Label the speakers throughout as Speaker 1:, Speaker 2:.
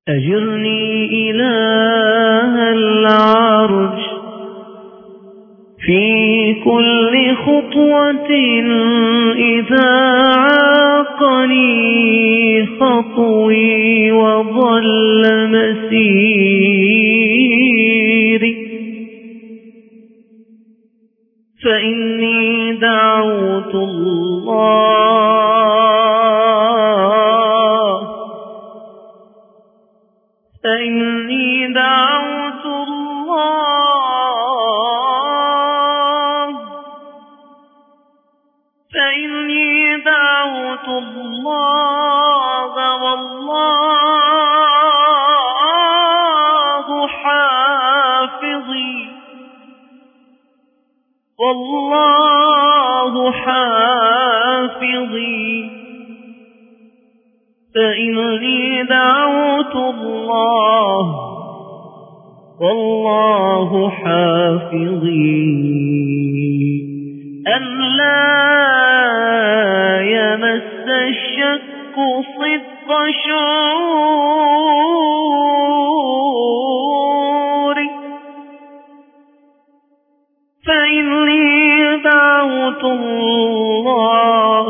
Speaker 1: أجرني إله العرش في كل خطوة إذا عاقني خطوي وضل مسيري، فإني دعوت الله فإني دعوت الله فإني دعوت الله والله حافظي فإني دعوت الله والله حافظي أن لا يمس الشك صدق شعوري، فإني دعوت الله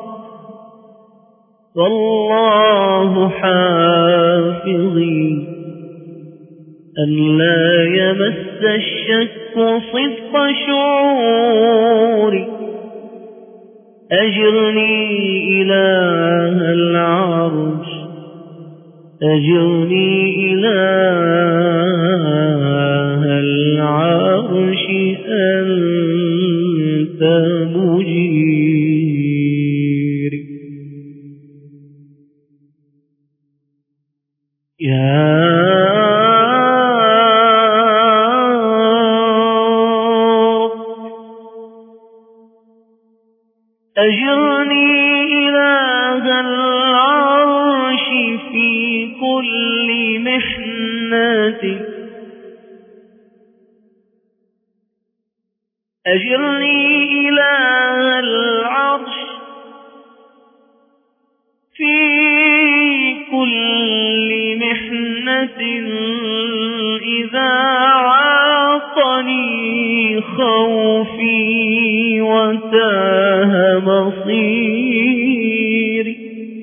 Speaker 1: والله حافظي أن لا يمس الشك صدق شعوري. أجرني إله العرش أجرني إله العرش أنت مجيري. يا أجرني إله العرش في كل محنة أجرني إله العرش في كل محنة إذا عاقني خوفي وتاه مصيري.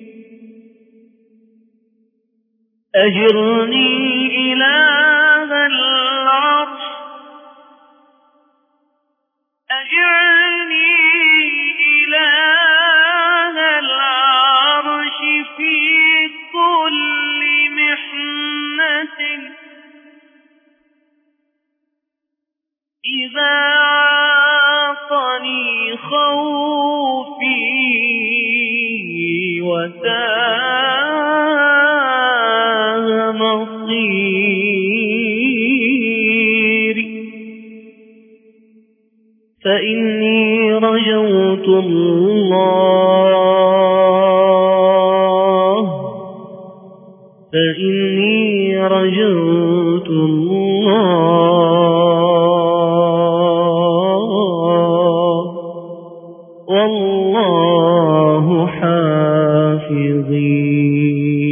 Speaker 1: أجرني إله العرش أجرني إله العرش في كل محنة إذا عاقني خوفي وتاه مصيري، فإني رجوت الله فإني رجوت الله والله حافظي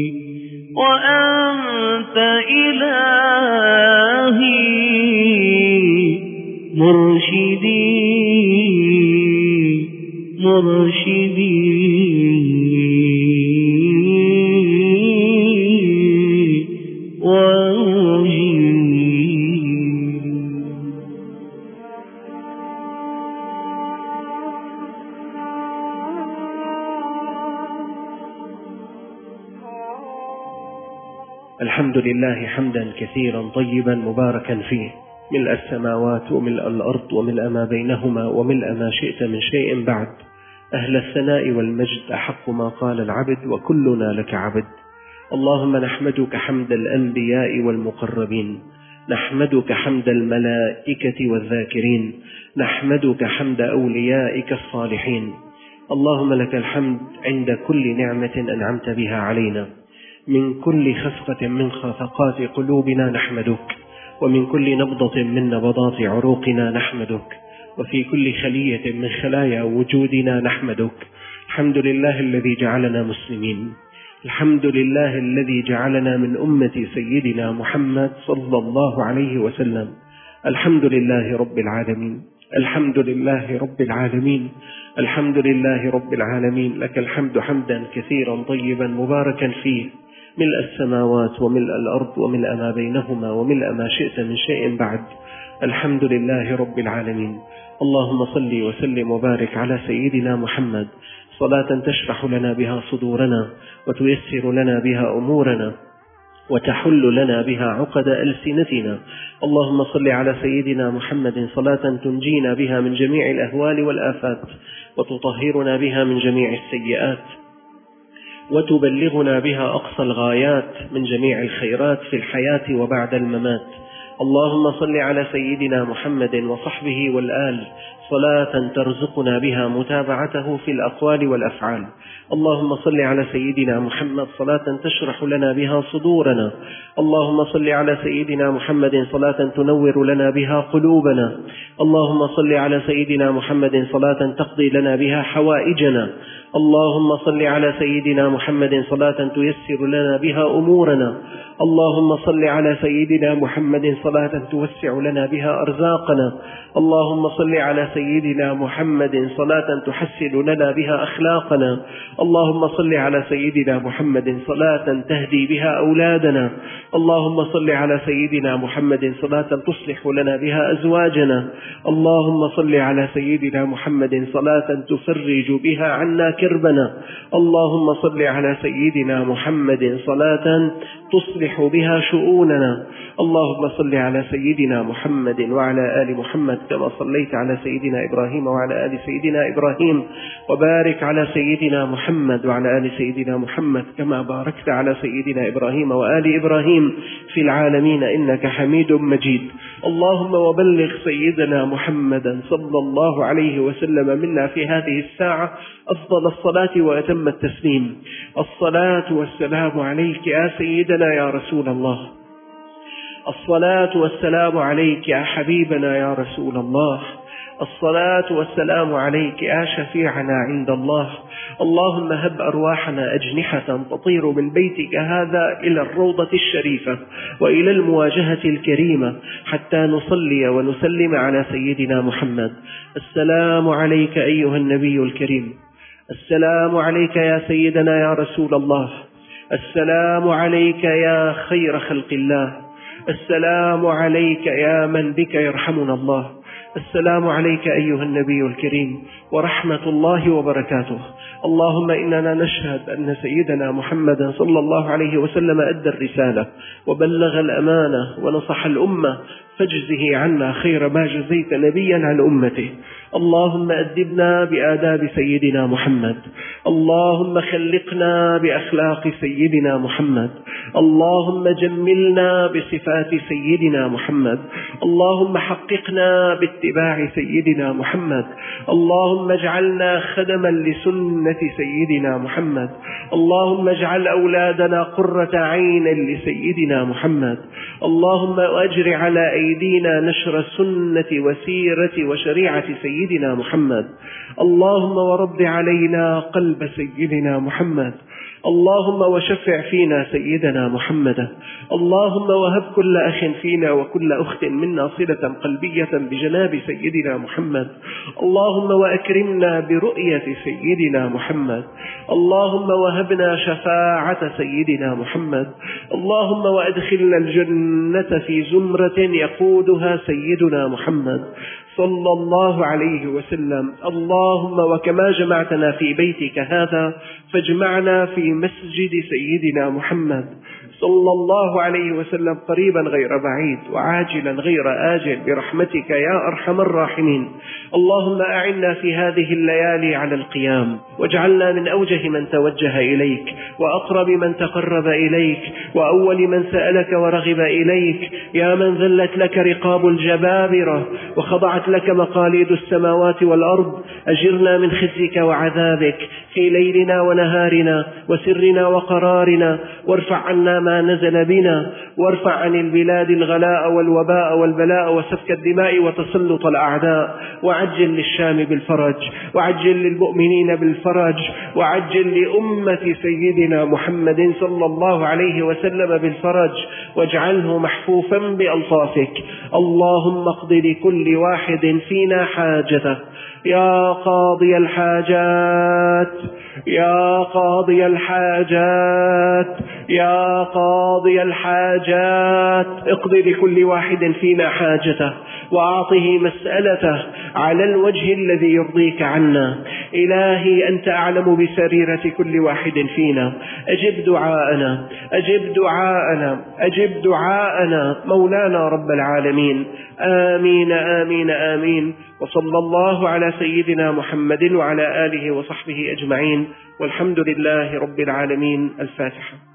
Speaker 1: وأنت إلهي مرشدي
Speaker 2: الحمد لله حمدا كثيرا طيبا مباركا فيه، ملء السماوات وملء الأرض وملء ما بينهما وملء ما شئت من شيء بعد. أهل الثناء والمجد أحق ما قال العبد وكلنا لك عبد. اللهم نحمدك حمد الأنبياء والمقربين، نحمدك حمد الملائكة والذاكرين، نحمدك حمد أوليائك الصالحين. اللهم لك الحمد عند كل نعمة أنعمت بها علينا، من كل خفقة من خفقات قلوبنا نحمدك، ومن كل نبضة من نبضات عروقنا نحمدك، وفي كل خلية من خلايا وجودنا نحمدك. الحمد لله الذي جعلنا مسلمين، الحمد لله الذي جعلنا من أمة سيدنا محمد صلى الله عليه وسلم. الحمد لله رب العالمين، الحمد لله رب العالمين، الحمد لله رب العالمين. لك الحمد حمدا كثيرا طيبا مباركا فيه، ملء السماوات وملء الأرض وملء ما بينهما وملء ما شئت من شيء بعد. الحمد لله رب العالمين. اللهم صل وسلم وبارك على سيدنا محمد صلاة تشرح لنا بها صدورنا وتيسر لنا بها أمورنا وتحل لنا بها عقد ألسنتنا. اللهم صل على سيدنا محمد صلاة تنجينا بها من جميع الأهوال والآفات وتطهرنا بها من جميع السيئات وتبلغنا بها أقصى الغايات من جميع الخيرات في الحياة وبعد الممات. اللهم صل على سيدنا محمد وصحبه والآل صلاة ترزقنا بها متابعته في الأقوال والأفعال. اللهم صل على سيدنا محمد صلاة تشرح لنا بها صدورنا. اللهم صل على سيدنا محمد صلاة تنور لنا بها قلوبنا. اللهم صل على سيدنا محمد صلاة تقضي لنا بها حوائجنا. اللهم صل على سيدنا محمد صلاة تيسر لنا بها أمورنا. اللهم صل على سيدنا محمد صلاة توسع لنا بها أرزاقنا. اللهم صل على سيدنا محمد صلاة تحسن لنا بها أخلاقنا. اللهم صل على سيدنا محمد صلاة تهدي بها أولادنا. اللهم صل على سيدنا محمد صلاة تصلح لنا بها أزواجنا. اللهم صل على سيدنا محمد صلاة تفرج بها عنا كربنا. اللهم صل على سيدنا محمد صلاة تصلح بها شؤوننا. اللهم صل على سيدنا محمد وعلى آل محمد كما صليت على سيدنا إبراهيم وعلى آل سيدنا إبراهيم، وبارك على سيدنا محمد وعلى آل سيدنا محمد كما باركت على سيدنا إبراهيم وآل إبراهيم في العالمين إنك حميد مجيد. اللهم وبلغ سيدنا محمدا صلى الله عليه وسلم منا في هذه الساعة أفضل الصلاة وأتم التسليم. الصلاة والسلام عليك يا سيدنا يا رسول الله. الصلاة والسلام عليك يا حبيبنا يا رسول الله. الصلاة والسلام عليك يا شفيعنا عند الله. اللهم هب أرواحنا أجنحة تطير من بيتك هذا إلى الروضة الشريفة وإلى المواجهة الكريمة حتى نصلي ونسلم على سيدنا محمد. السلام عليك أيها النبي الكريم. السلام عليك يا سيدنا يا رسول الله. السلام عليك يا خير خلق الله. السلام عليك يا من بك يرحمنا الله. السلام عليك أيها النبي الكريم ورحمة الله وبركاته. اللهم إننا نشهد أن سيدنا محمدا صلى الله عليه وسلم أدى الرسالة وبلغ الأمانة ونصح الأمة، فاجزه عنا خير ما جزيت نبيا عن أمته. اللهم أدبنا بآداب سيدنا محمد. اللهم خلقنا بأخلاق سيدنا محمد. اللهم جملنا بصفات سيدنا محمد. اللهم حققنا باتباع سيدنا محمد. اللهم اجعلنا خدما لسنة سيدنا محمد. اللهم اجعل أولادنا قرة عين لسيدنا محمد. اللهم أجر على أيدينا نشر السنة وسيرة وشريعة سيدنا محمد. اللهم ورد علينا قلب سيدنا محمد. اللهم وشفع فينا سيدنا محمدا. اللهم وهب كل أخ فينا وكل أخت منا صلة قلبية بجناب سيدنا محمد. اللهم وأكرمنا برؤية سيدنا محمد. اللهم وهبنا شفاعة سيدنا محمد. اللهم وأدخلنا الجنة في زمرة يقودها سيدنا محمد صلى الله عليه وسلم. اللهم وكما جمعتنا في بيتك هذا فاجمعنا في مسجد سيدنا محمد صلى الله عليه وسلم قريبا غير بعيد وعاجلا غير آجل برحمتك يا أرحم الراحمين. اللهم أعنا في هذه الليالي على القيام، واجعلنا من أوجه من توجه إليك وأقرب من تقرب إليك وأول من سألك ورغب إليك، يا من ذلت لك رقاب الجبابرة وخضعت لك مقاليد السماوات والأرض. أجرنا من خزيك وعذابك في ليلنا ونهارنا وسرنا وقرارنا، وارفع عنا ما نزل بنا، وارفع عن البلاد الغلاء والوباء والبلاء وسفك الدماء وتسلط الأعداء، وعجل للشام بالفرج، وعجل للمؤمنين بالفرج، وعجل لأمة سيدنا محمد صلى الله عليه وسلم بالفرج، واجعله محفوفا بألطافك. اللهم اقض لكل واحد فينا حاجته، يا قاضي الحاجات، يا قاضي الحاجات، يا قاضي الحاجات، اقض لكل واحد فينا حاجته، وأعطه مسألته على الوجه الذي يرضيك عنا. إلهي أنت أعلم بسريرة كل واحد فينا، أجب دعاءنا، أجب دعاءنا، أجب دعاءنا مولانا رب العالمين. آمين آمين آمين. وصلى الله على سيدنا محمد وعلى آله وصحبه أجمعين، والحمد لله رب العالمين. الفاتحة.